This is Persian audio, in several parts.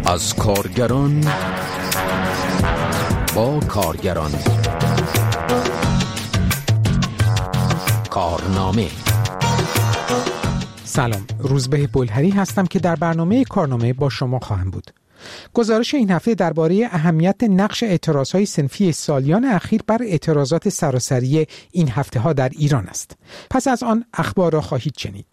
از کارگران با کارگران. کارنامه. سلام، روزبه بلهری هستم که در برنامه کارنامه با شما خواهم بود. گزارش این هفته درباره اهمیت نقش اعتراضهای صنفی سالیان اخیر بر اعتراضات سراسری این هفته ها در ایران است. پس از آن اخبار را خواهید شنید.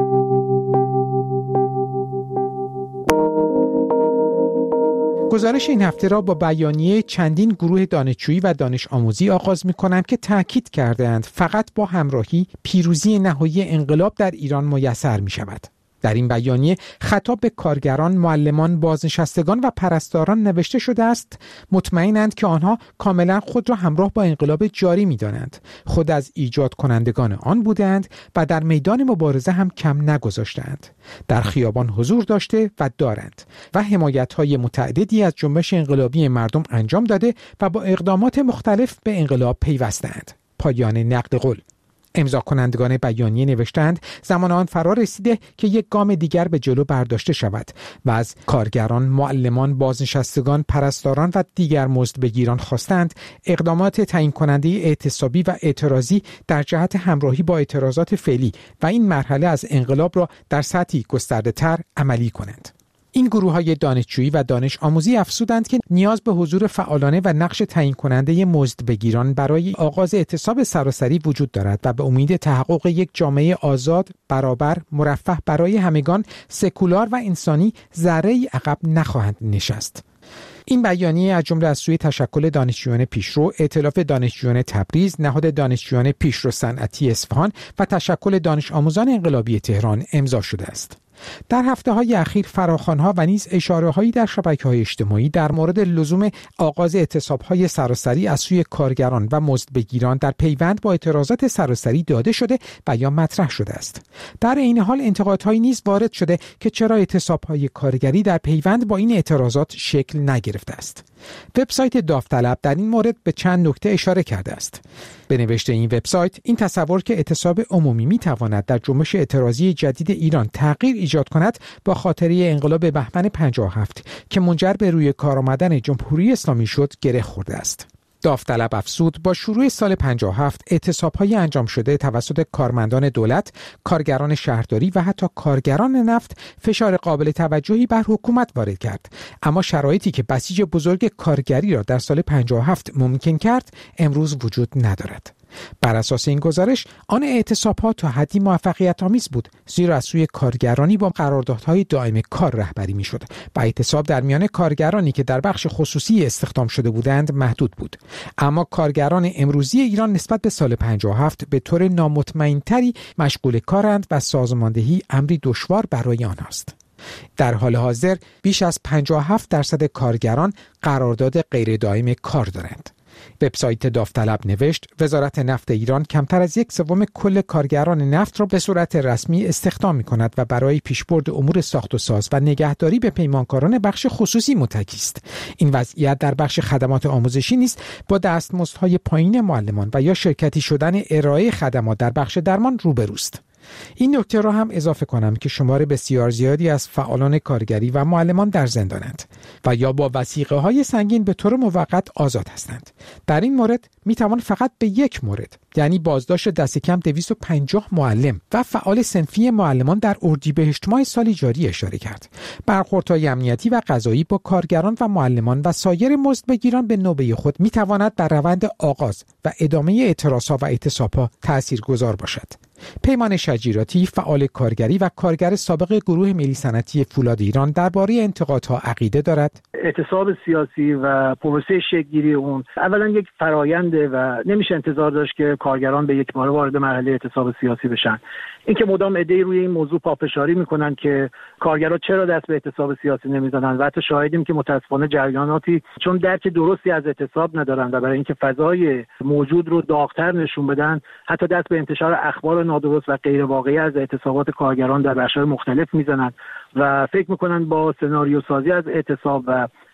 گزارش این هفته را با بیانیه چندین گروه دانشجویی و دانش آموزی آغاز می‌کنم که تأکید کرده‌اند فقط با همراهی پیروزی نهایی انقلاب در ایران میسر می‌شود. در این بیانیه خطاب به کارگران، معلمان، بازنشستگان و پرستاران نوشته شده است مطمئنند که آنها کاملا خود را همراه با انقلاب جاری می‌دانند، خود از ایجاد کنندگان آن بودند و در میدان مبارزه هم کم نگذاشتند. در خیابان حضور داشته و دارند و حمایت‌های متعددی از جنبش انقلابی مردم انجام داده و با اقدامات مختلف به انقلاب پیوستند. پایان نقل قول. امضا کنندگان بیانیه نوشتند زمان آن فرا رسیده که یک گام دیگر به جلو برداشته شود و از کارگران، معلمان، بازنشستگان، پرستاران و دیگر مزدبگیران خواستند اقدامات تعیین کننده اعتصابی و اعتراضی در جهت همراهی با اعتراضات فعلی و این مرحله از انقلاب را در سطحی گسترده‌تر عملی کنند. این گروه‌های دانشجویی و دانش آموزی افزودند که نیاز به حضور فعالانه و نقش تعیین کننده مزدبگیران برای آغاز اعتصاب سراسری وجود دارد و به امید تحقق یک جامعه آزاد، برابر، مرفه برای همگان، سکولار و انسانی ذره‌ای عقب نخواهند نشست. این بیانیه از جمله از سوی تشکل دانشجویان پیشرو، ائتلاف دانشجویان تبریز، نهاد دانشجویان پیشرو صنعتی اصفهان و تشکل دانش آموزان انقلابی تهران امضا شده است. در هفته‌های اخیر فراخوان‌ها و نیز اشاره‌هایی در شبکه‌های اجتماعی در مورد لزوم آغاز اعتصاب‌های سراسری از سوی کارگران و مزدبگیران در پیوند با اعتراضات سراسری داده شده و یا مطرح شده است. در این حال انتقادهایی نیز وارد شده که چرا اعتصاب‌های کارگری در پیوند با این اعتراضات شکل نگرفته است. وبسایت داوطلب در این مورد به چند نکته اشاره کرده است. به نوشته این وبسایت، این تصور که اعتصاب عمومی می‌تواند در جنبش اعتراضی جدید ایران تغییر ایجاد کند با خاطره انقلاب بهمن 57 که منجر به روی کار آمدن جمهوری اسلامی شد گره خورده است. داوطلب افزود با شروع سال 57 اعتصاب‌های انجام شده توسط کارمندان دولت، کارگران شهرداری و حتی کارگران نفت فشار قابل توجهی بر حکومت وارد کرد، اما شرایطی که بسیج بزرگ کارگری را در سال 57 ممکن کرد امروز وجود ندارد. بر اساس این گزارش آن اعتصاب‌ها تا حدی موفقیت‌آمیز بود، زیرا از سوی کارگرانی با قراردادهای دائم کار رهبری می‌شد و اعتصاب در میان کارگرانی که در بخش خصوصی استخدام شده بودند محدود بود. اما کارگران امروزی ایران نسبت به سال 57 به طور نامطمئن‌تری مشغول کارند و سازماندهی امری دشوار برای آنهاست. در حال حاضر بیش از 57% کارگران قرارداد غیر دائم کار دارند. وبسایت داوطلب نوشت وزارت نفت ایران کمتر از 1/3 کل کارگران نفت را به صورت رسمی استخدام می‌کند و برای پیشبرد امور ساخت و ساز و نگهداری به پیمانکاران بخش خصوصی متکی است. این وضعیت در بخش خدمات آموزشی نیز با دستمزدهای پایین معلمان و یا شرکتی شدن ارائه خدمات در بخش درمان روبروست. این نکته را هم اضافه کنم که شمار بسیار زیادی از فعالان کارگری و معلمان در زندانند و یا با وثیقه‌های سنگین به طور موقت آزاد هستند. در این مورد میتوان فقط به یک مورد، یعنی بازداشت دست کم 250 معلم و فعال صنفی معلمان در اردیبهشت ماه سال جاری اشاره کرد. برخوردهای امنیتی و قضایی با کارگران و معلمان و سایر مزدبگیران به نوبه خود میتواند بر روند آغاز و ادامه اعتراضها و اعتصابها تاثیرگذار باشد. پیمان شجیراتی، فعال کارگری و کارگر سابق گروه ملی صنعتی فولاد ایران درباره انتقادها عقیده دارد. اعتصاب سیاسی و پروسه شکل‌گیری اون اولا یک فراینده و نمیشه انتظار داشت که کارگران به یک باره وارد مرحله اعتصاب سیاسی بشن. اینکه مدام عده‌ای روی این موضوع پافشاری میکنن که کارگران چرا دست به اعتصاب سیاسی نمیزنن و حتی شاهدیم که متاسفانه جریاناتی چون درک درستی از اعتصاب ندارن و برای اینکه فضای موجود رو داغ‌تر نشون بدن حتی دست به انتشار اخبار نادرست و غیر واقعی از اعتصابات کارگران در بخش‌های مختلف میزنن و فکر میکنن با سناریو سازی از اعتصاب و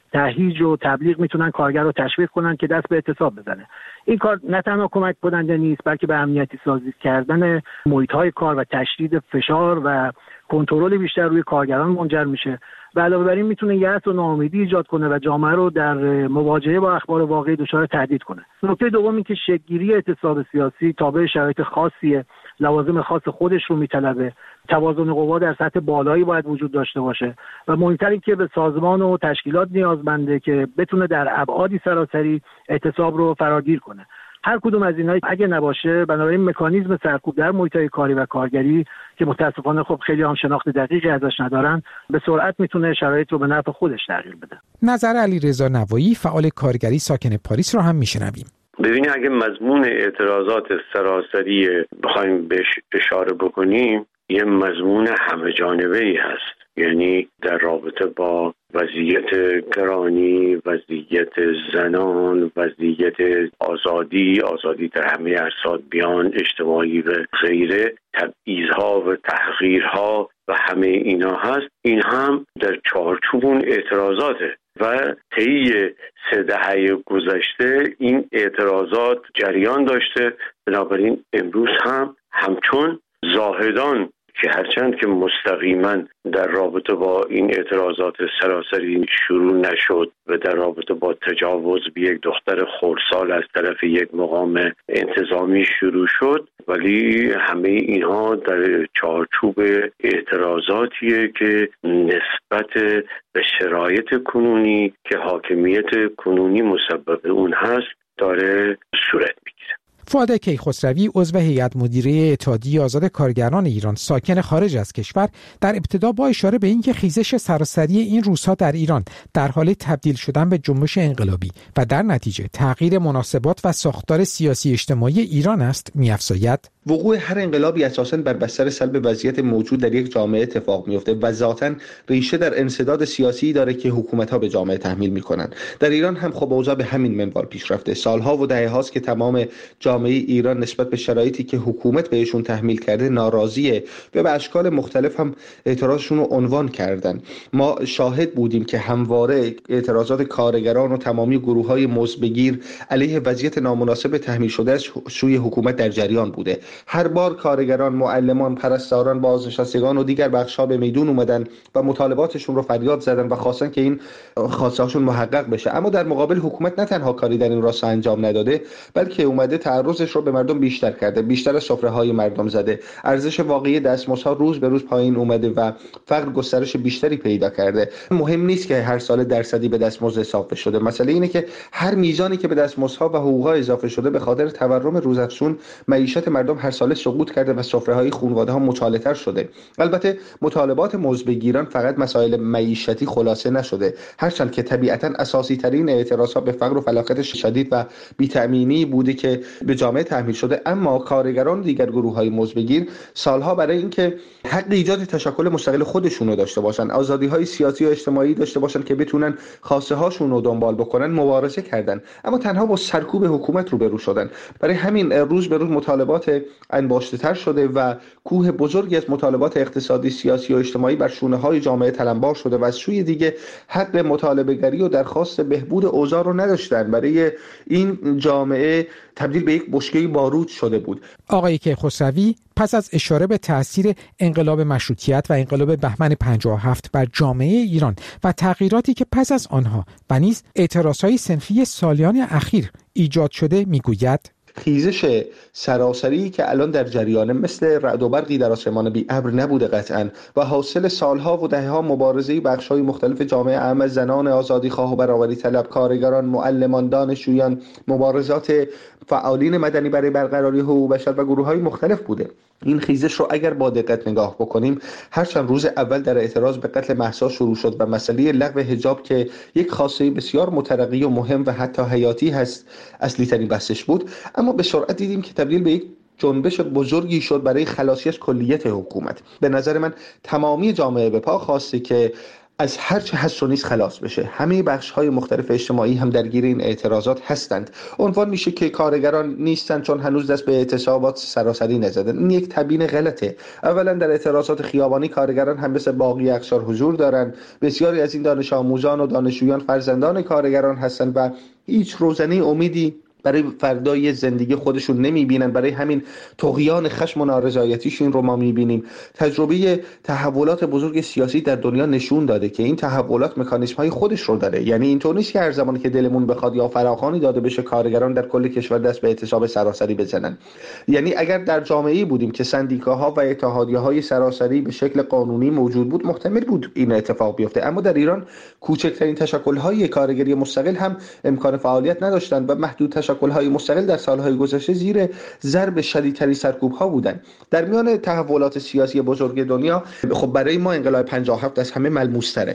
تهییج و تبلیغ میتونن کارگر رو تشویق کنن که دست به اعتصاب بزنه. این کار نه تنها کمک کننده نیست، بلکه به امنیتی سازی کردن محیط‌های کار و تشدید فشار و کنترل بیشتر روی کارگران منجر میشه و علاوه بر این میتونه یأس و ناامیدی ایجاد کنه و جامعه رو در مواجهه با اخبار واقعی دچار تهدید کنه. نکته دوم این که شکل‌گیری اعتصاب سیاسی تابع شرایط خاصیه، لوازم خاص خودش رو میطلبه، توازن قوا در سطح بالایی باید وجود داشته باشه و مهمتر این که به سازمان و تشکیلات نیازمنده که بتونه در ابعادی سراسری اعتصاب رو فراگیر کنه. هر کدوم از اینها اگه نباشه، بنابراین مکانیزم سرکوب در محیط‌های کاری و کارگری که متاسفانه خب خیلی هم شناخت دقیقی ازش ندارن، به سرعت میتونه شرایط رو به نفع خودش تغییر بده. نظر علیرضا نوایی فعال کارگری ساکن پاریس رو هم میشنویم. ببینید، اگه مضمون اعتراضات سراسری بخوایم بهش اشاره بکنیم، یه مضمون همه جانبه‌ای هست. یعنی در رابطه با وضعیت گرانی، وضعیت زنان، وضعیت آزادی در همه اجساد، بیان اجتماعی و غیره، تبعیض‌ها و تحقیرها و همه اینا هست. این هم در چارچوب اون اعتراضاته و طی 3 دهه گذشته این اعتراضات جریان داشته. بنابراین امروز هم همچون زاهدان که هرچند که مستقیما در رابطه با این اعتراضات سراسری شروع نشد و در رابطه با تجاوز به یک دختر خردسال از طرف یک مقام انتظامی شروع شد، ولی همه اینها در چارچوب اعتراضاتیه که نسبت به شرایط کنونی که حاکمیت کنونی مسبب اون هست داره صورت میگیره. فؤاد کیخسروی عضو هیئت مدیره اتحادیه آزاد کارگران ایران ساکن خارج از کشور در ابتدا با اشاره به اینکه خیزش سراسری این روزها در ایران در حال تبدیل شدن به جنبش انقلابی و در نتیجه تغییر مناسبات و ساختار سیاسی اجتماعی ایران است می‌افزاید: وقوع هر انقلابی اساساً بر بستر سلب وضعیت موجود در یک جامعه اتفاق میفته و ذاتاً ریشه در انسداد سیاسی داره که حکومت‌ها به جامعه تحمیل می‌کنند. در ایران هم خب اوضاع به همین منوال پیش رفته. سالها و دهه‌هاست که تمام جامعه ایران نسبت به شرایطی که حکومت بهشون تحمیل کرده ناراضیه و به اشکال مختلف هم اعتراضشون رو عنوان کردن. ما شاهد بودیم که همواره اعتراضات کارگران و تمامی گروه‌های مزبگیر علیه وضعیت نامناسب تحمیل شده سوی حکومت در جریان بوده. هر بار کارگران، معلمان، پرستاران، بازنشستگان و دیگر بخش‌ها به میدون اومدن و مطالباتشون رو فریاد زدن و خواستن که این خواسته‌هاشون محقق بشه. اما در مقابل حکومت نه تنها کاری در این راستا انجام نداده، بلکه اومده تعرضش رو به مردم بیشتر کرده، بیشتر از سفره‌های مردم زده. ارزش واقعی دستمزدها روز به روز پایین اومده و فقر گسترش بیشتری پیدا کرده. مهم نیست که هر سال درصدی به دستمزد اضافه شده. مسئله اینه که هر میزانی که به دستمزدها و حقوق‌ها اضافه شده به خاطر تورم روزافزون معیشت مردم هر ساله سقوط کرده و سفره‌های خانواده‌ها مچاله‌تر شده. البته مطالبات مزبگیران فقط مسائل معیشتی خلاصه نشده، هرچند که طبیعتاً اساسی ترین اعتراضات به فقر و فلاکت شدید و بی‌تأمینی بوده که به جامعه تحمیل شده. اما کارگران و دیگر گروه‌های مزبگیر سالها برای اینکه حق ایجاد تشکل مستقل خودشون رو داشته باشن، آزادی‌های سیاسی و اجتماعی داشته باشن که بتونن خواسته‌هاشون رو دنبال بکنن، مبارزه کردن، اما تنها با سرکوب حکومت روبرو شدن. برای همین روز به روز مطالبات انباشته‌تر شده و کوه بزرگی از مطالبات اقتصادی، سیاسی و اجتماعی بر شونه‌های جامعه تلمبار شده و از سوی دیگه حق مطالبه‌گری و درخواست بهبود اوضاع رو نداشتن. برای این جامعه تبدیل به یک بشکه بارود شده بود. آقای کیخسروی پس از اشاره به تأثیر انقلاب مشروطیت و انقلاب بهمن 57 بر جامعه ایران و تغییراتی که پس از آنها و نیز اعتراضهای صنفی سالیان اخیر ایجاد شده میگوید: خیزش سراسری که الان در جریانه مثل رعد و برقی در آسمان بی ابر نبوده قطعاً و حاصل سالها و دهه‌ها مبارزه بخش‌های مختلف جامعه اعم، زنان آزادیخواه و برابری طلب، کارگران، معلمان، دانشجویان، مبارزات فعالین مدنی برای برقراری حقوق بشر و گروه‌های مختلف بوده. این خیزش رو اگر با دقت نگاه بکنیم، هرچند روز اول در اعتراض به قتل مهسا شروع شد و مسئله لغو حجاب که یک خواسته بسیار مترقی و مهم و حتی حیاتی هست اصلی ترین بحثش بود، اما به سرعت دیدیم که تبدیل به یک جنبش بزرگی شد برای خلاصی از کلیت حکومت. به نظر من تمامی جامعه به پا خواسته که از هر چه هست و نیست خلاص بشه. همه بخش‌های مختلف اجتماعی هم درگیر این اعتراضات هستند. عنوان میشه که کارگران نیستن چون هنوز دست به اعتصابات سراسری نزدن. این یک تبیین غلطه. اولا در اعتراضات خیابانی کارگران هم مثل باقی اقشار حضور دارن. بسیاری از این دانش آموزان و دانشجویان فرزندان کارگران هستند و هیچ روزنه امیدی برای فردای زندگی خودشون نمیبینن. برای همین طغیان خشم و نارضایتیشون رو ما میبینیم. تجربه تحولات بزرگ سیاسی در دنیا نشون داده که این تحولات مکانیزم‌های خودش رو داره. یعنی اینطور نیست که هر زمانی که دلمون بخواد یا فراخوانی داده بشه کارگران در کل کشور دست به اعتصاب سراسری بزنن. یعنی اگر در جامعه‌ای بودیم که سندیکاها و اتحادیه‌های سراسری به شکل قانونی موجود بود، محتمل بود این اتفاق بیفته. اما در ایران کوچکترین تشکل‌های کارگری مستقل هم امکان فعالیت نداشتند و محدود تشکل‌های مستقل در سال‌های گذشته زیر ضرب شدیدترین سرکوب‌ها بودند. در میان تحولات سیاسی بزرگ دنیا خب برای ما انقلاب 57 از همه ملموس‌تره.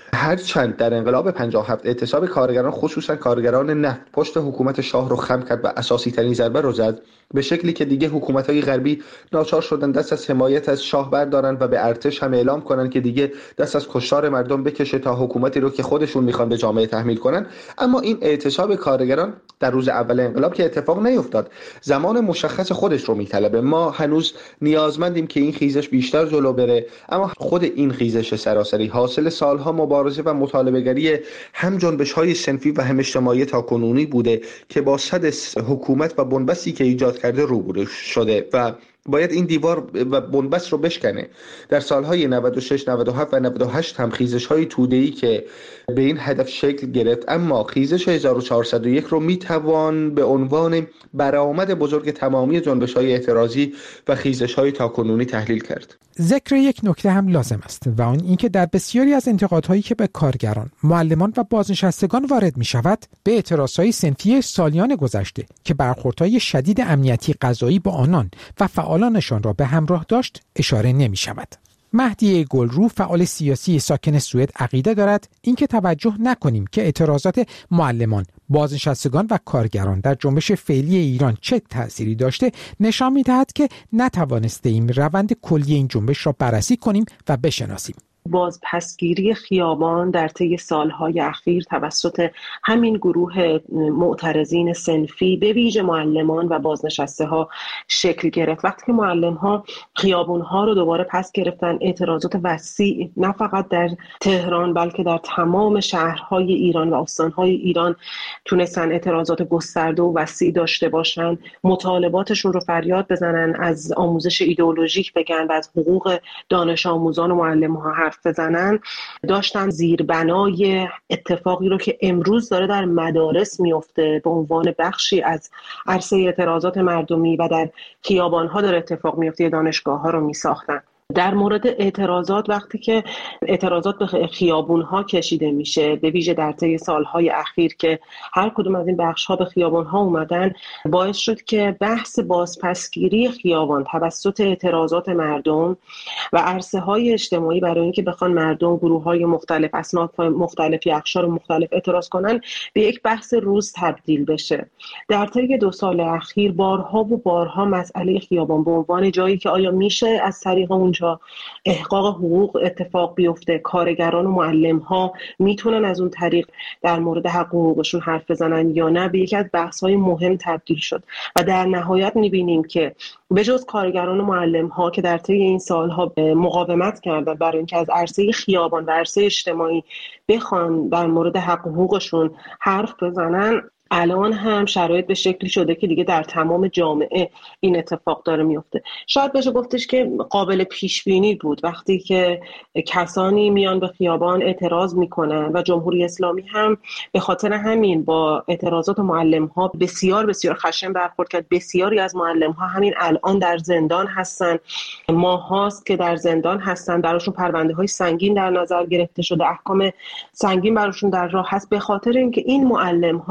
هرچند در انقلاب 57 اعتصاب کارگران خصوصا کارگران نفت پشت حکومت شاه رو خم کرد و اساسی ترین ضربه رو زد، به شکلی که دیگه حکومت‌های غربی ناچار شدن دست از حمایت از شاه بردارن و به ارتش هم اعلام کنن که دیگه دست از کشتار مردم بکشه تا حکومتی رو که خودشون میخوان به جامعه تحمیل کنن. اما این اعتصاب کارگران در روز اول انقلاب که اتفاق نیفتاد، زمان مشخص خودش رو میطلبه. ما هنوز نیازمندیم که این خیزش بیشتر جلو بره، اما خود این خیزش سراسری حاصل سالها مبارزه و مطالبه‌گری هم جنبش‌های صنفی و هم اجتماعی تاکنونی بوده که با صد حکومت و بنبستی که ایجاد کرده روبرو شده و باید این دیوار و بنبست رو بشکنه. در سالهای 96 97 و 98 هم خیزش‌های توده‌ای که به این هدف شکل گرفت، اما خیزش 1401 رو میتوان به عنوان برآمد بزرگ تمامی جنبش‌های اعتراضی و خیزش‌های تاکنونی تحلیل کرد. ذکر یک نکته هم لازم است و آن اینکه در بسیاری از انتقادهایی که به کارگران، معلمان و بازنشستگان وارد می‌شود، به اعتراضهای صنفی سالیان گذشته که برخوردهای شدید امنیتی قضایی با آنان و فعالانشان را به همراه داشت اشاره نمی‌شود. مهدی گلرو، فعال سیاسی ساکن سوئد، عقیده دارد اینکه توجه نکنیم که اعتراضات معلمان، بازنشستگان و کارگران در جنبش فعلی ایران چه تأثیری داشته نشان می‌دهد که نتوانستیم روند کلی این جنبش را بررسی کنیم و بشناسیم. بازپسگیری خیابان در طی سالهای اخیر توسط همین گروه معترضین صنفی به ویژه معلمان و بازنشسته ها شکل گرفت. وقتی که معلم ها خیابون ها رو دوباره پس گرفتن، اعتراضات وسیع نه فقط در تهران بلکه در تمام شهرهای ایران و استانهای ایران تونستن اعتراضات گسترده و وسیع داشته باشن، مطالباتشون رو فریاد بزنن، از آموزش ایدئولوژیک بگن و از حقوق دانش آموزان و معلم ها حرف بزنن، داشتن زیربنای اتفاقی رو که امروز داره در مدارس میفته به عنوان بخشی از عرصه اعتراضات مردمی و در خیابان‌ها داره اتفاق میفته، دانشگاه‌ها رو میساختن. در مورد اعتراضات، وقتی که اعتراضات به خیابون‌ها کشیده میشه، به ویژه در طی سالهای اخیر که هر کدوم از این بخش‌ها به خیابان‌ها اومدن، باعث شد که بحث بازپسگیری خیابان توسط اعتراضات مردم و عرصه‌های اجتماعی برای اینکه بخوان مردم، گروه‌های مختلف، اصناف مختلف، اقشار مختلف اعتراض کنن، به یک بحث روز تبدیل بشه. در طی 2 سال اخیر بارها و بارها مسئله خیابان به عنوان جایی که آیا میشه از طریق اونجا احقاق حقوق اتفاق بیفته، کارگران و معلم ها میتونن از اون طریق در مورد حق و حقوقشون حرف بزنن یا نه، به یکی از بحث های مهم تبدیل شد و در نهایت میبینیم که به جز کارگران و معلم ها که در طی این سالها مقاومت کردن برای اینکه از عرصه خیابان و عرصه اجتماعی بخوان در مورد حق و حقوقشون حرف بزنن، الان هم شرایط به شکلی شده که دیگه در تمام جامعه این اتفاق داره میفته. شاید بشه گفتش که قابل پیش بینی بود وقتی که کسانی میان به خیابان اعتراض میکنن و جمهوری اسلامی هم به خاطر همین با اعتراضات معلم ها بسیار بسیار خشن برخورد کرد. بسیاری از معلم ها همین الان در زندان هستن، ماه هاست که در زندان هستن، براشون پرونده های سنگین در نظر گرفته شده، احکام سنگین براشون در راه هست، به خاطر اینکه این معلم ها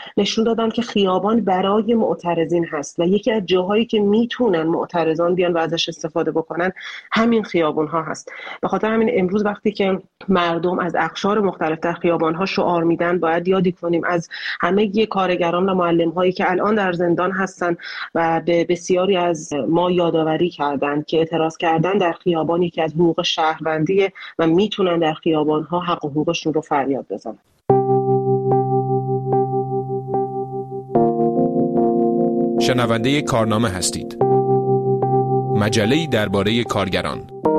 نشون دادن که خیابان برای معترضین هست و یکی از جاهایی که میتونن معترضان بیان و ازش استفاده بکنن همین خیابان ها هست. به خاطر همین امروز وقتی که مردم از اقشار مختلف در خیابان ها شعار میدن، باید یادی کنیم از همه کارگران و معلم هایی که الان در زندان هستن و به بسیاری از ما یادآوری کردن که اعتراض کردن در خیابان یکی از حقوق شهروندیه و میتونن در خیابان ها حق و حقوقشون رو فریاد بزنن. شنونده کارنامه هستید. مجله‌ای درباره کارگران.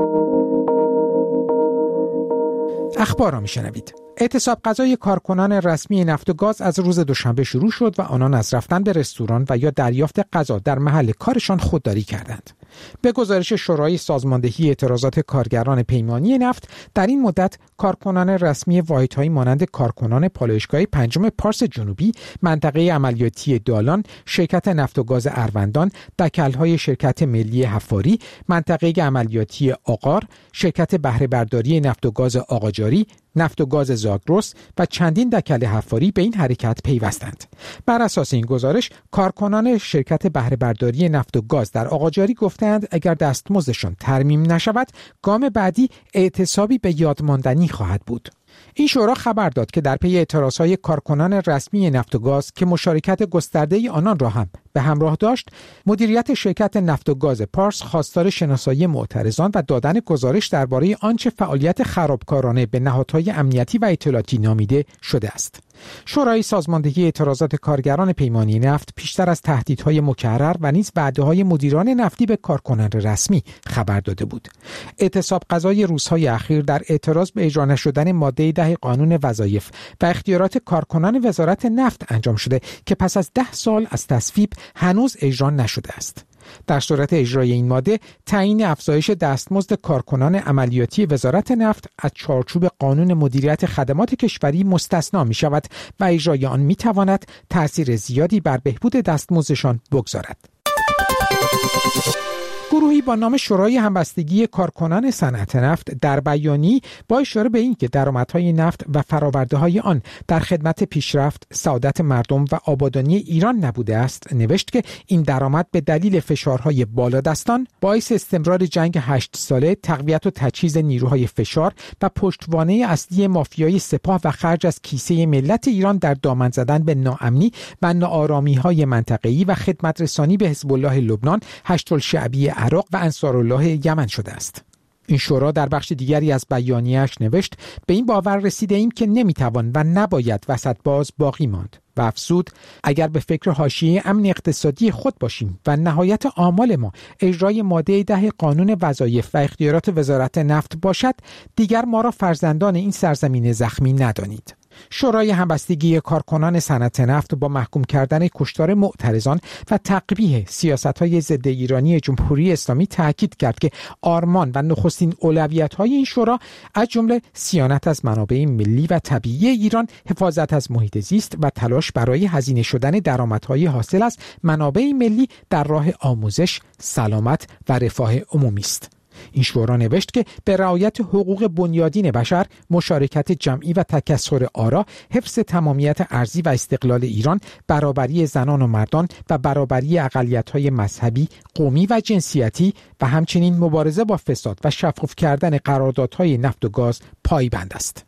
اخبار را میشنوید. اعتصاب غذای کارکنان رسمی نفت و گاز از روز دوشنبه شروع شد و آنان از رفتن به رستوران و یا دریافت غذا در محل کارشان خودداری کردند. به گزارش شورای سازماندهی اعتراضات کارگران پیمانی نفت، در این مدت کارکنان رسمی واحدهایی مانند کارکنان پالایشگاه پنجم پارس جنوبی، منطقه عملیاتی دالان، شرکت نفت و گاز اروندان، دکل‌های شرکت ملی حفاری، منطقه عملیاتی آقار، شرکت بهره برداری نفت و گاز آقاجاری، نفت و گاز زاگرس و چندین دکل حفاری به این حرکت پیوستند. بر اساس این گزارش، کارکنان شرکت بهره برداری نفت و گاز در آقاجاری گفتند اگر دستمزدشان ترمیم نشود، گام بعدی اعتصابی به یاد ماندنی خواهد بود. این شورا خبر داد که در پی اعتراضهای کارکنان رسمی نفت و گاز که مشارکت گسترده آنان را هم به همراه داشت، مدیریت شرکت نفت و گاز پارس خواستار شناسایی معترضان و دادن گزارش درباره آنچه فعالیت خرابکارانه به نهادهای امنیتی و اطلاعاتی نامیده شده است. شورای سازماندهی اعتراضات کارگران پیمانی نفت پیشتر از تهدیدهای مکرر و نیز وعده‌های مدیران نفتی به کارکنان رسمی خبر داده بود. اعتصاب غذای روزهای اخیر در اعتراض به اجرا نشدن ماده 10 قانون وظایف و اختیارات کارکنان وزارت نفت انجام شده که پس از 10 سال از تصویب هنوز اجرا نشده است. در صورت اجرای این ماده، تعیین افزایش دستمزد کارکنان عملیاتی وزارت نفت از چارچوب قانون مدیریت خدمات کشوری مستثنا می شود و اجرای آن می تواند تأثیر زیادی بر بهبود دستمزدشان بگذارد. گروهی با نام شورای همبستگی کارکنان صنعت نفت در بیانیه‌ای با اشاره به اینکه درآمدهای نفت و فرآورده‌های آن در خدمت پیشرفت، سعادت مردم و آبادانی ایران نبوده است، نوشت که این درآمد به دلیل فشارهای بالادستان باعث استمرار جنگ 8 ساله، تقویت و تجهیز نیروهای فشار و پشتوانه اصلی مافیای سپاه و خرج از کیسه ملت ایران در دامن زدن به ناامنی و ناآرامی‌های منطقه‌ای و خدمت رسانی به حزب الله لبنان، هشت الشعبی عراق و انصارالله یمن شده است. این شورا در بخش دیگری از بیانیه‌اش نوشت به این باور رسیده ایم که نمیتوان و نباید وسط باز باقی ماند و افزود اگر به فکر حاشیه امن اقتصادی خود باشیم و نهایت آمال ما اجرای ماده 10 قانون وظایف و اختیارات وزارت نفت باشد، دیگر ما را فرزندان این سرزمین زخمی ندانید. شورای همبستگی کارکنان صنعت نفت با محکوم کردن کشتار معترضان و تقبیح سیاست‌های ضد ایرانی جمهوری اسلامی تاکید کرد که آرمان و نخستین اولویت‌های این شورا از جمله صیانت از منابع ملی و طبیعی ایران، حفاظت از محیط زیست و تلاش برای هزینه شدن درآمدهای حاصل از منابع ملی در راه آموزش، سلامت و رفاه عمومی است. این شورا نوشت که به رعایت حقوق بنیادین بشر، مشارکت جمعی و تکثر آرا، حفظ تمامیت ارضی و استقلال ایران، برابری زنان و مردان و برابری اقلیت‌های مذهبی، قومی و جنسیتی و همچنین مبارزه با فساد و شفاف کردن قراردادهای نفت و گاز پایبند است.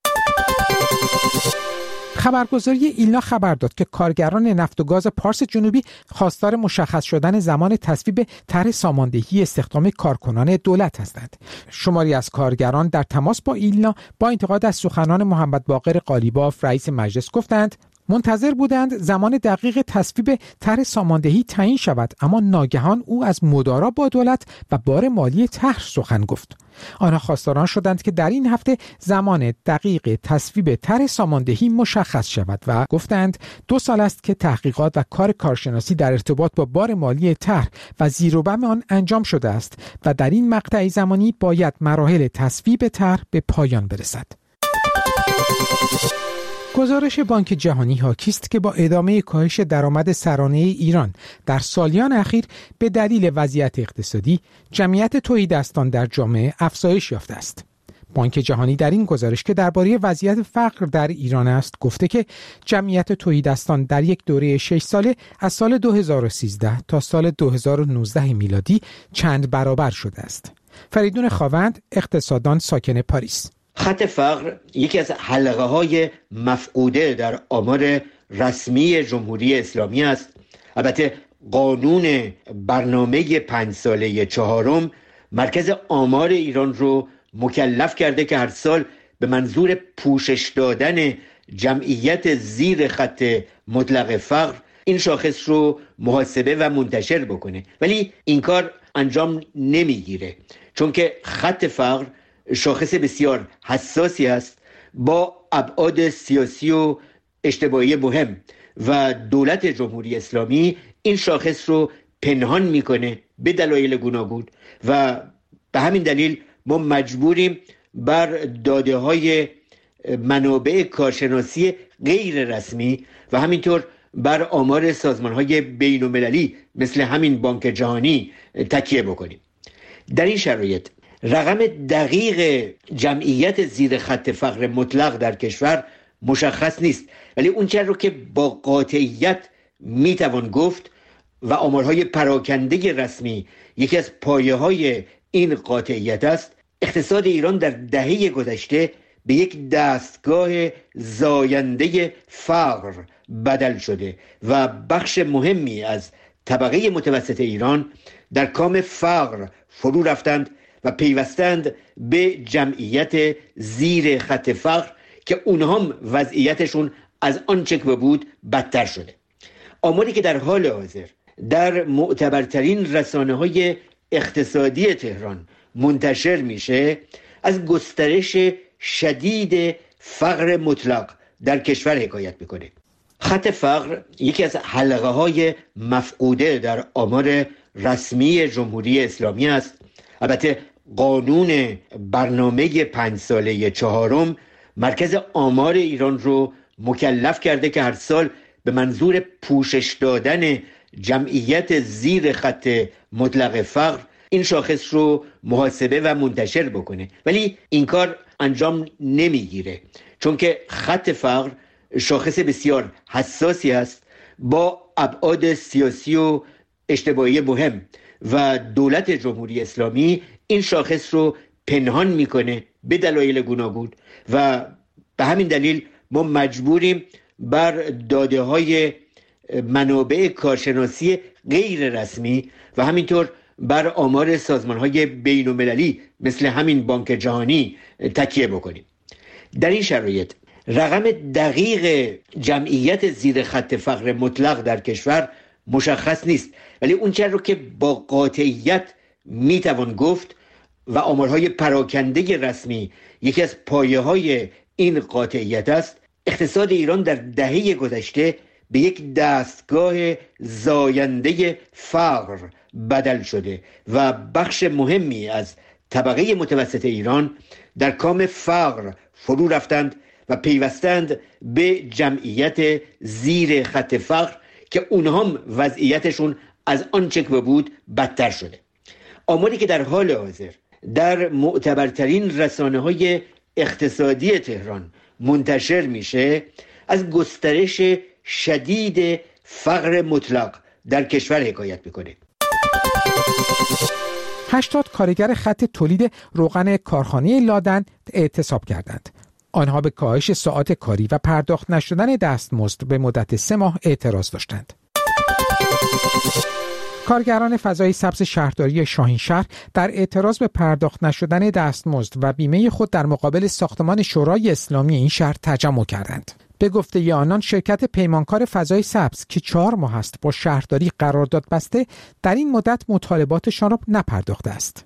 خبرگزاری ایلنا خبر داد که کارگران نفت و گاز پارس جنوبی خواستار مشخص شدن زمان تصویب طرح ساماندهی استخدام کارکنان دولت هستند. شماری از کارگران در تماس با ایلنا با انتقاد از سخنان محمد باقر قالیباف رئیس مجلس گفتند منتظر بودند زمان دقیق تصویب طرح ساماندهی تعیین شود، اما ناگهان او از مدارا با دولت و بار مالی طرح سخن گفت. آنها خواستاران شدند که در این هفته زمان دقیق تصویب طرح ساماندهی مشخص شود و گفتند 2 سال است که تحقیقات و کار کارشناسی در ارتباط با بار مالی طرح و زیر و بم آن انجام شده است و در این مقطع زمانی باید مراحل تصویب طرح به پایان برسد. گزارش بانک جهانی حاکی است که با ادامه کاهش درآمد سرانه ایران در سالیان اخیر به دلیل وضعیت اقتصادی، جمعیت تهیدستان در جامعه افزایش یافته است. بانک جهانی در این گزارش که درباره وضعیت فقر در ایران است گفته که جمعیت تهیدستان در یک دوره 6 ساله از سال 2013 تا سال 2019 میلادی چند برابر شده است. فریدون خاوند، اقتصاددان ساکن پاریس: خط فقر یکی از حلقه‌های مفقوده در آمار رسمی جمهوری اسلامی است. البته قانون برنامه 5 ساله چهارم مرکز آمار ایران رو مکلف کرده که هر سال به منظور پوشش دادن جمعیت زیر خط مطلق فقر این شاخص رو محاسبه و منتشر بکنه، ولی این کار انجام نمیگیره، چون که خط فقر شاخص بسیار حساسی است با ابعاد سیاسی و اجتماعی مهم و دولت جمهوری اسلامی این شاخص رو پنهان میکنه به دلایل گوناگون و به همین دلیل ما مجبوریم بر داده های منابع کارشناسی غیر رسمی و همینطور بر آمار سازمان های بین المللی مثل همین بانک جهانی تکیه بکنیم. در این شرایط رقم دقیق جمعیت زیر خط فقر مطلق در کشور مشخص نیست، ولی اون چیزی رو که با قاطعیت میتوان گفت و آمارهای پراکنده رسمی یکی از پایه‌های این قاطعیت است، اقتصاد ایران در دهه گذشته به یک دستگاه زاینده فقر بدل شده و بخش مهمی از طبقه متوسط ایران در کام فقر فرو رفتند و پیوستند به جمعیت زیر خط فقر که اونها هم وضعیتشون از آنچه که بود بدتر شده. آماری که در حال حاضر در معتبرترین رسانه‌های اقتصادی تهران منتشر میشه از گسترش شدید فقر مطلق در کشور حکایت میکنه. خط فقر یکی از حلقه‌های مفقوده در آمار رسمی جمهوری اسلامی است. البته قانون برنامه 5 ساله چهارم مرکز آمار ایران رو مکلف کرده که هر سال به منظور پوشش دادن جمعیت زیر خط مطلق فقر این شاخص رو محاسبه و منتشر بکنه، ولی این کار انجام نمیگیره، چون که خط فقر شاخص بسیار حساسی است با ابعاد سیاسی و اجتماعی مهم و دولت جمهوری اسلامی این شاخص رو پنهان میکنه به دلایل گوناگون و به همین دلیل ما مجبوریم بر داده های منابع کارشناسی غیر رسمی و همینطور بر آمار سازمان های بین المللی مثل همین بانک جهانی تکیه بکنیم. در این شرایط رقم دقیق جمعیت زیر خط فقر مطلق در کشور مشخص نیست، ولی اون چیزی رو که با قاطعیت میتوان گفت و آمارهای پراکنده رسمی یکی از پایه‌های این قاطعیت است، اقتصاد ایران در دهه گذشته به یک دستگاه زاینده فقر بدل شده و بخش مهمی از طبقه متوسط ایران در کام فقر فرو رفتند و پیوستند به جمعیت زیر خط فقر که اونها هم وضعیتشون از آنچه که بود بدتر شده. آماری که در حال حاضر در معتبرترین رسانه‌های اقتصادی تهران منتشر میشه از گسترش شدید فقر مطلق در کشور حکایت میکنه. 80 کارگر خط تولید روغن کارخانه لادن اعتصاب کردند. آنها به کاهش ساعات کاری و پرداخت نشدن دستمزد به مدت 3 ماه اعتراض داشتند. کارگران فضای سبز شهرداری شاهینشهر در اعتراض به پرداخت نشدن دستمزد و بیمه خود در مقابل ساختمان شورای اسلامی این شهر تجمع کردند. به گفته آنان شرکت پیمانکار فضای سبز که 4 ماه است با شهرداری قرارداد بسته در این مدت مطالباتشان را نپرداخته است.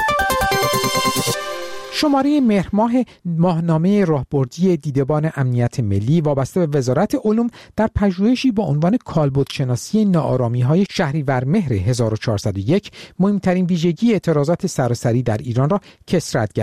شماره مهر ماه ماهنامه راهبردی دیدبان امنیت ملی وابسته به وزارت علوم در پژوهشی با عنوان کالبدشناسی ناآرامی‌های شهریور مهر 1401 مهمترین ویژگی اعتراضات سراسری در ایران را کثرت‌گرا،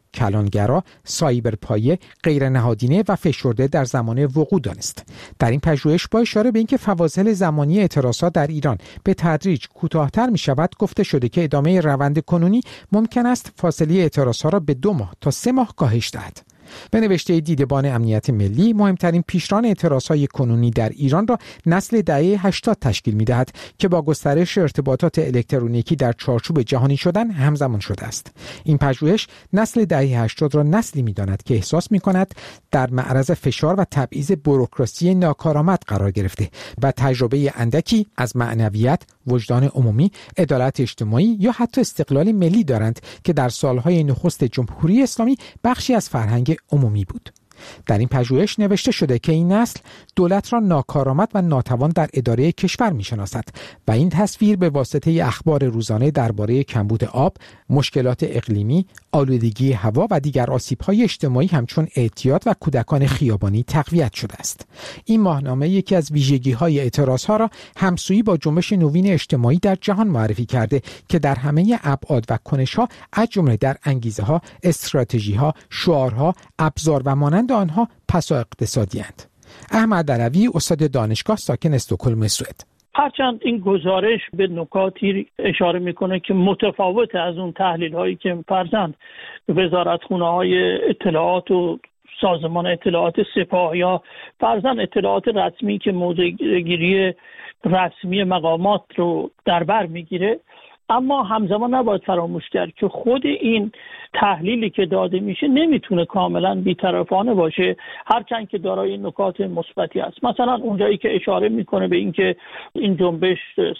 کلانگرا، سایبرپایه، غیر نهادینه و فشرده در زمان وقوع دانست. در این پژوهش با اشاره به اینکه فواصل زمانی اعتراضات در ایران به تدریج کوتاه‌تر می‌شود، گفته شده که ادامه روند کنونی ممکن است فاصله اعتراضات را به 2 ماه تا 3 ماه کاهش دهد. به نوشته دیدبان امنیت ملی، مهمترین پیشران اعتراضهای کنونی در ایران را نسل دهه 80 تشکیل می‌دهد که با گسترش ارتباطات الکترونیکی در چارچوب جهانی شدن همزمان شده است. این پژوهش نسل دهه 80 را نسلی می‌داند که احساس می‌کند در معرض فشار و تبعیض بوروکراسی ناکارآمد قرار گرفته و تجربه اندکی از معنویت، وجدان عمومی، عدالت اجتماعی یا حتی استقلال ملی دارند که در سالهای نخست جمهوری اسلامی بخشی از فرهنگ عمومی بود. در این پژوهش نوشته شده که این نسل دولت را ناکارآمد و ناتوان در اداره کشور می‌شناسد و این تصویر به واسطه اخبار روزانه درباره کمبود آب، مشکلات اقلیمی، آلودگی هوا و دیگر آسیب‌های اجتماعی همچون اعتیاد و کودکان خیابانی تقویت شده است. این ماهنامه یکی از ویژگی‌های اعتراض‌ها را همسویی با جنبش نوین اجتماعی در جهان معرفی کرده که در همه ابعاد و کنش‌ها از جمله در انگیزه‌ها، استراتژی‌ها، شعارها، ابزار و مانند آنها پسا اقتصادی‌اند. احمد علوی، استاد دانشگاه، ساکن استکهلم، سوئد. هرچند این گزارش به نکاتی اشاره میکنه که متفاوت از اون تحلیل هایی که فرضاً وزارتخونه های اطلاعات و سازمان اطلاعات سپاه یا فرضاً اطلاعات رسمی که موضع‌گیری رسمی مقامات رو در بر میگیره، اما همزمان نباید فراموش کرد که خود این تحلیلی که داده میشه نمیتونه کاملا بی‌طرفانه باشه، هرچند که دارای نکات مثبتی است. مثلا اونجایی که اشاره میکنه به اینکه این جنبش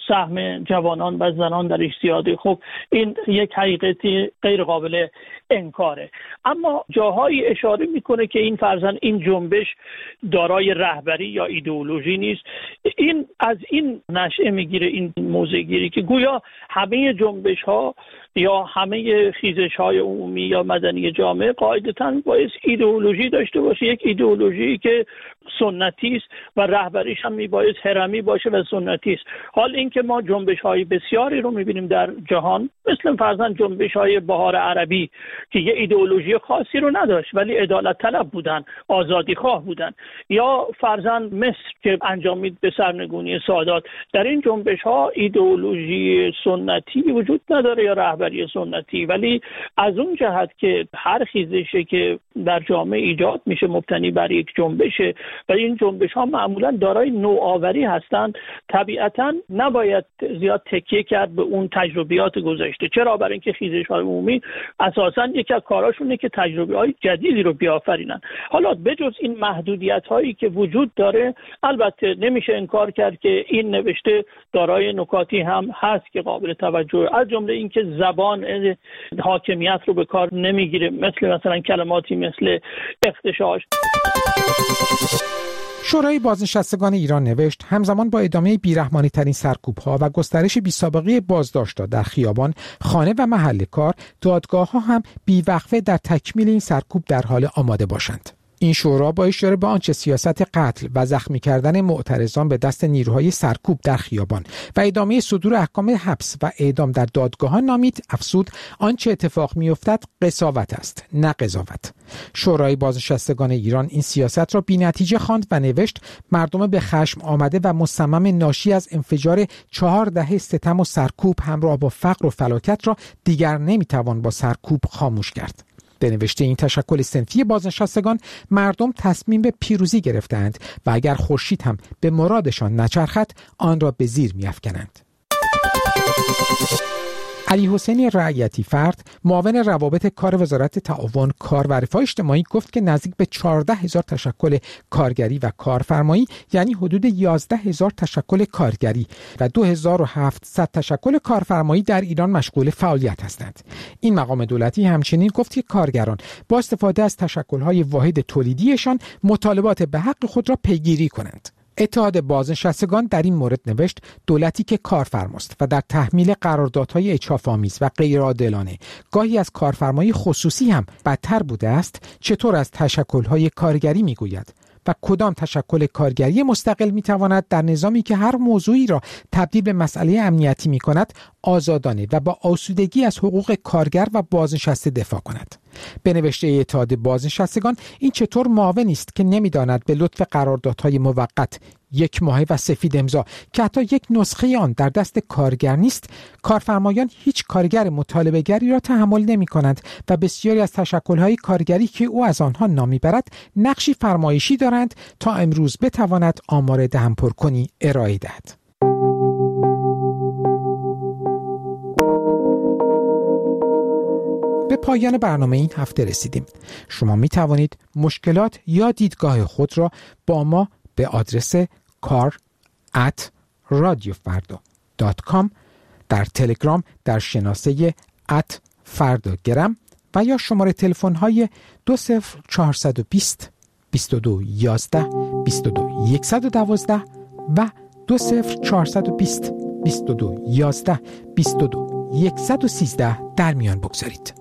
سهم جوانان و زنان درش زیاده، خب این یک حقیقتی غیر قابل انکاره، اما جاهایی اشاره میکنه که این فرضاً این جنبش دارای رهبری یا ایدئولوژی نیست. این از این نشأه میگیره این موضع‌گیری که گویا همه جنبش ها یا همه خیزش های عمومی یا مدنی جامعه قاعدتاً باید ایدئولوژی داشته باشه، یک ایدئولوژی که سنتی است و رهبریش هم میباید هرمی باشه و سنتی است. حال اینکه ما جنبش های بسیاری رو میبینیم در جهان، مثل فرضاً جنبش های بهار عربی که یه ایدئولوژی خاصی رو نداشت ولی عدالت طلب بودن، آزادی خواه بودن، یا فرضاً مصر که انجامید به سرنگونی سادات. در این جنبش ها ایدئولوژی سنتی وجود نداره یا رهبری سنتی، ولی از اون جهت که هر خیزشی که در جامعه ایجاد میشه مبتنی بر یک جنبشه و این جنبش ها معمولا دارای نوآوری هستند، طبیعتا نباید زیاد تکیه کرد به اون تجربیات گذشته. چرا؟ برای اینکه خیزش های عمومی اساسا یکی از کاراشونه که تجربه های جدیدی رو بیافرینن. حالا بجز این محدودیت هایی که وجود داره، البته نمیشه انکار کرد که این نوشته دارای نکاتی هم هست که قابل توجه، از جمله اینکه زبان حاکمیت رو به کار نمیگیره، مثلا کلماتی مثل اغتشاش. شورای بازنشستگان ایران نوشت همزمان با ادامه بیرحمانه ترین سرکوب‌ها و گسترش بی‌سابقه بازداشت‌ها در خیابان، خانه و محل کار، دادگاه‌ها هم بی‌وقفه در تکمیل این سرکوب در حال آماده باشند. این شورا با اشاره به آنچه سیاست قتل و زخمی کردن معترضان به دست نیروهای سرکوب در خیابان و ادامه صدور احکام حبس و اعدام در دادگاه‌ها نامید، افزود آنچه اتفاق می‌افتد قساوت است نه قضاوت. شورای بازنشستگان ایران این سیاست را بی‌نتیجه خواند و نوشت مردم به خشم آمده و مصمم ناشی از انفجار 4 دهه ستم و سرکوب همراه با فقر و فلاکت را دیگر نمی‌توان با سرکوب خاموش کرد. به نوشته این تشکل صنفی بازنشستگان، مردم تصمیم به پیروزی گرفتند و اگر خورشید هم به مرادشان نچرخد آن را به زیر می‌افکنند. علی حسین رعیتی فرد، معاون روابط کار وزارت تعاون، کار و رفاه اجتماعی گفت که نزدیک به 14,000 تشکل کارگری و کارفرمایی، یعنی حدود 11,000 تشکل کارگری و 2,700 تشکل کارفرمایی در ایران مشغول فعالیت هستند. این مقام دولتی همچنین گفت که کارگران با استفاده از تشکل‌های واحد تولیدیشان مطالبات به حق خود را پیگیری کنند. اتحاد بازنشستگان در این مورد نوشت دولتی که کارفرماست و در تحمیل قراردادهای اجحاف‌آمیز و غیرعادلانه گاهی از کارفرمای خصوصی هم بدتر بوده است، چطور از تشکل‌های کارگری میگوید؟ و کدام تشکل کارگری مستقل میتواند در نظامی که هر موضوعی را تبدیل به مسئله امنیتی میکند آزادانه و با آسودگی از حقوق کارگر و بازنشسته دفاع کند. به نوشته اتحاد بازنشستگان این چطور معاون است که نمیداند به لطف قراردادهای موقت 1 ماهه و سفید امضا که حتی یک نسخه آن در دست کارگر نیست، کارفرمایان هیچ کارگر مطالبه‌گری را تحمل نمی‌کنند و بسیاری از تشکل‌های کارگری که او از آنها نام می‌برد نقشی فرمایشی دارند تا امروز بتواند آمار دهن پرکنی ارائه دهد. به پایان برنامه این هفته رسیدیم. شما می توانید مشکلات یا دیدگاه خود را با ما به آدرس kar@radiofarda.com در تلگرام در شناسه @fardagram و یا شماره تلفن های 20420 22 11 22 112 و 20420 22 11 22 113 در میان بگذارید.